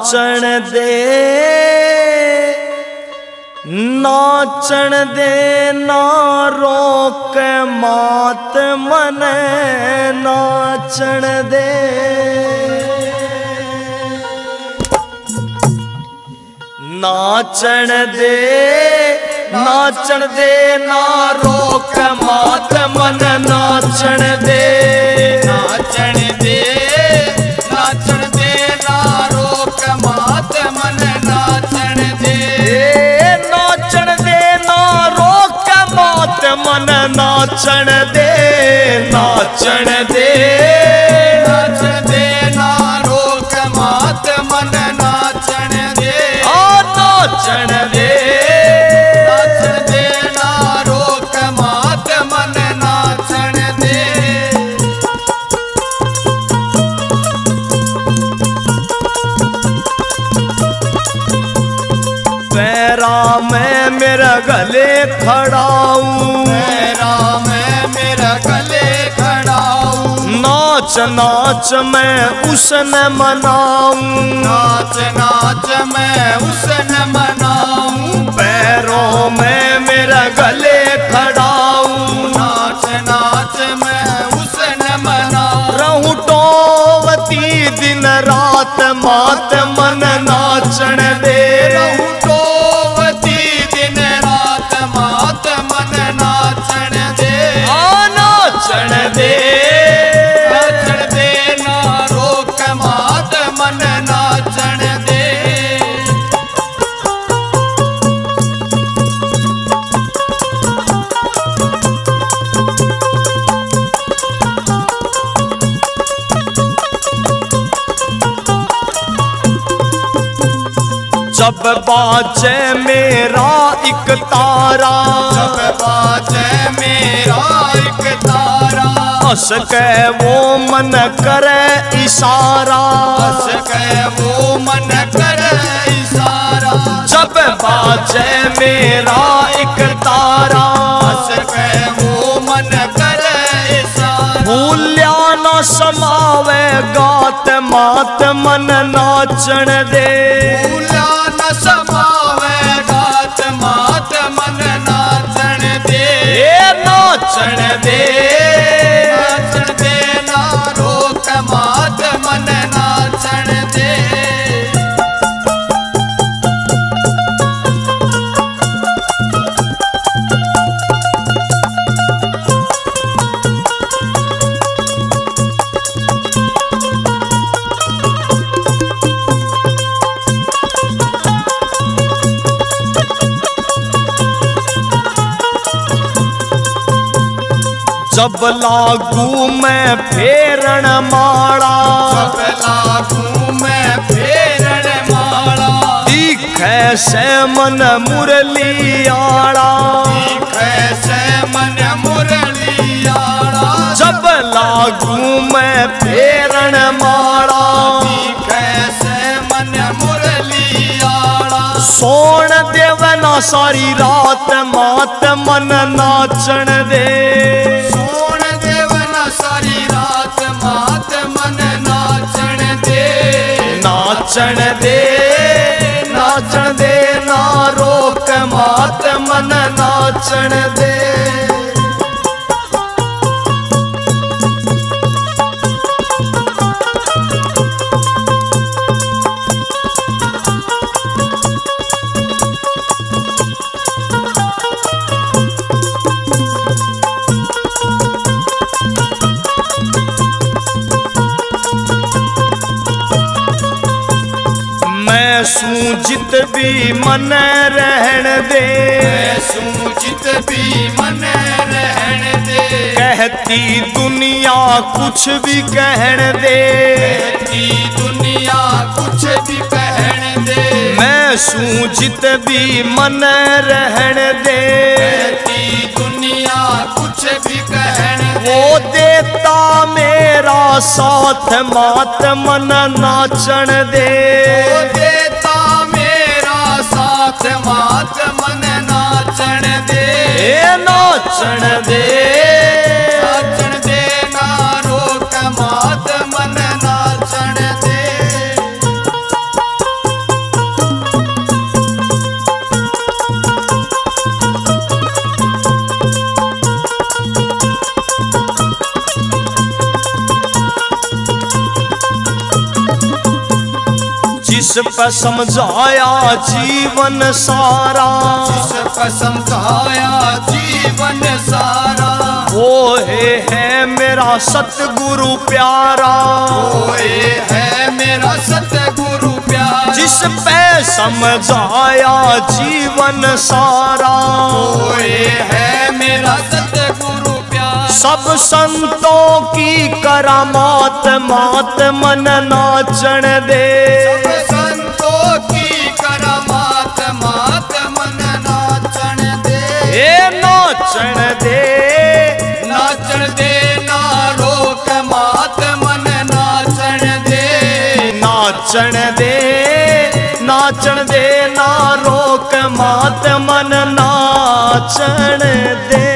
नाचण दे नाचण दे ना रोक मात मन नाचण दे नाचण दे नाचण दे ना रोक मात मन नाचण दे नाचण दे नाचण दे ना रोक मात मन नाचण दे नाचण दे ना रोक मात मन नाचण दे नाचण दे नाचण दे ना रोक मात मन नाचण दे नाचण दे नाचण दे ना रोक मात मन नाचण दे पैरा में मेरा गले खड़ाऊं पैरा में मेरा गले खड़ाऊं नाच नाच मैं उसने मनाऊं नाच नाच मैं उसने मनाऊं पैरों में मेरा गले खड़ाऊं नाच नाच मैं उसने मनाऊं रहूं टोवती दिन रात मात मन नाचण दे रहूं टोवती दिन रात मात मन नाचण दे नाचण दे नाचण दे ना रोक मात मन नाचण दे जब बाजे मेरा एक तारा जब बाजे मेरा एक तारा हंस के वो मन करे इशारा हंस के वो मन करे इशारा जब बाजे मेरा एक तारा हंस के वो मन करे इशारा भूल्या न समावे गात मात मन नाचण दे भूला न समावे गात मात मन नाचण दे नाचण दे नाचण दे ना रोक मात मन नाचण दे जब लागू मैं फेरण माला जब लागू मैं फेरण माला दिखे से मन मुरली आड़ा कैसे मन मुरली आड़ा जब लागू मैं फेरण माला कैसे मन मुरली आड़ा सोण देवना सारी रात मात मन नाचण दे सोण देवना सारी रात मात मन नाचण दे नाचण दे नाचण दे ना रोक मात मन नाचण दे मैं सूजित भी मन रहन दे सूचित भी मन रहन दे कहती दुनिया कुछ भी कहन दे कहती दुनिया कुछ भी कहन दे मैं सूजित भी मन रहन दे कहती दुनिया कुछ भी कहन दे वो देता मेरा साथ मात मन नाचण दे वो देता मेरा साथ मात मन नाचण दे नाचण दे नाचण दे ना रोक मात मन नाचण दे पे समझाया जीवन सारा, जिस पे समझाया जीवन सारा, वो है मेरा सतगुरु प्यारा, वो है मेरा सतगुरु प्यारा, जिस पे समझाया जीवन सारा, वो है मेरा सतगुरु प्यारा। सब संतों की करामात मात मन नाचण दे, सब संतों की करामात मात मन नाचण दे, ए नाचण दे, नाचण दे ना रोक मात मन नाचण दे, नाचण दे, नाचण दे ना रोक मात मन नाचण दे।